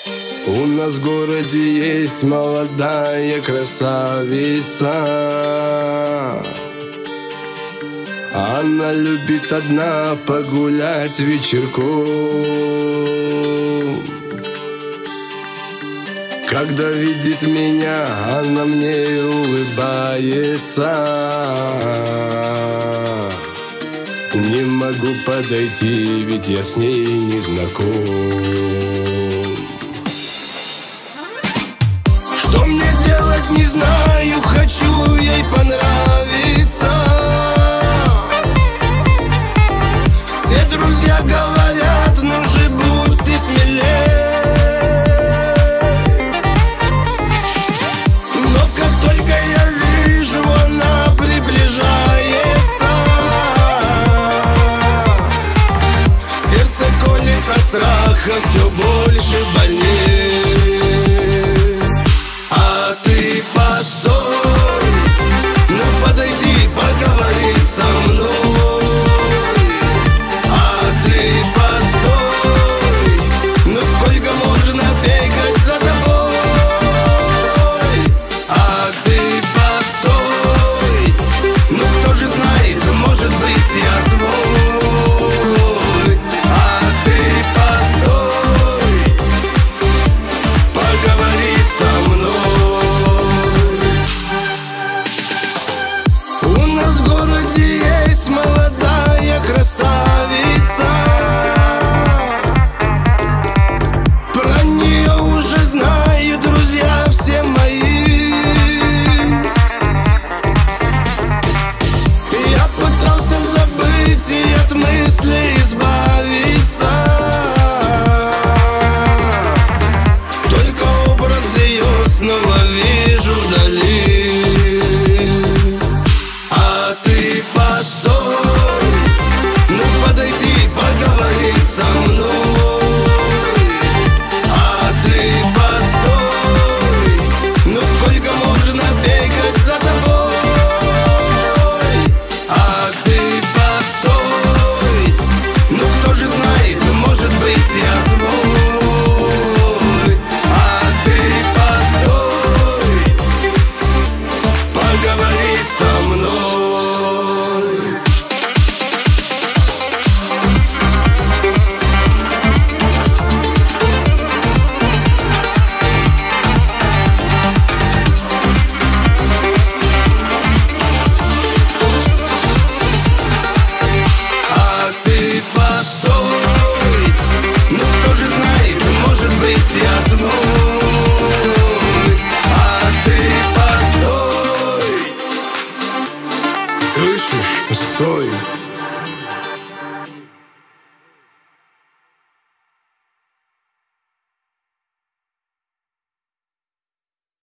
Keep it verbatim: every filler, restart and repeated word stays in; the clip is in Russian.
У нас в городе есть молодая красавица. Она любит одна погулять вечерком. Когда видит меня, она мне улыбается. Не могу подойти, ведь я с ней не знаком. Что мне делать, не знаю, хочу ей понравиться. Все друзья говорят, ну же будь ты смелее. Но как только я вижу, она приближается, сердце колет от страха все больше больнее. А ты постой, ну подойди, поговори со мной. А ты постой, ну сколько можно бегать за тобой. А ты постой, ну кто же знает, может быть я твой. А ты постой, поговори со мной. У нас в городе есть молодая красавица. Про нее уже знают друзья все мои. Я пытался забыть и от мыслей избавиться, только образ ее снова вижу вдали. А ты постой, ну подойди, поговори со мной. А ты постой, ну сколько можно бегать за тобой. А ты постой, ну кто же знает, может быть я твой. А ты постой, поговори со мной. А ты постой, ну кто же знает, может быть я твой. А ты постой, слышишь, стой.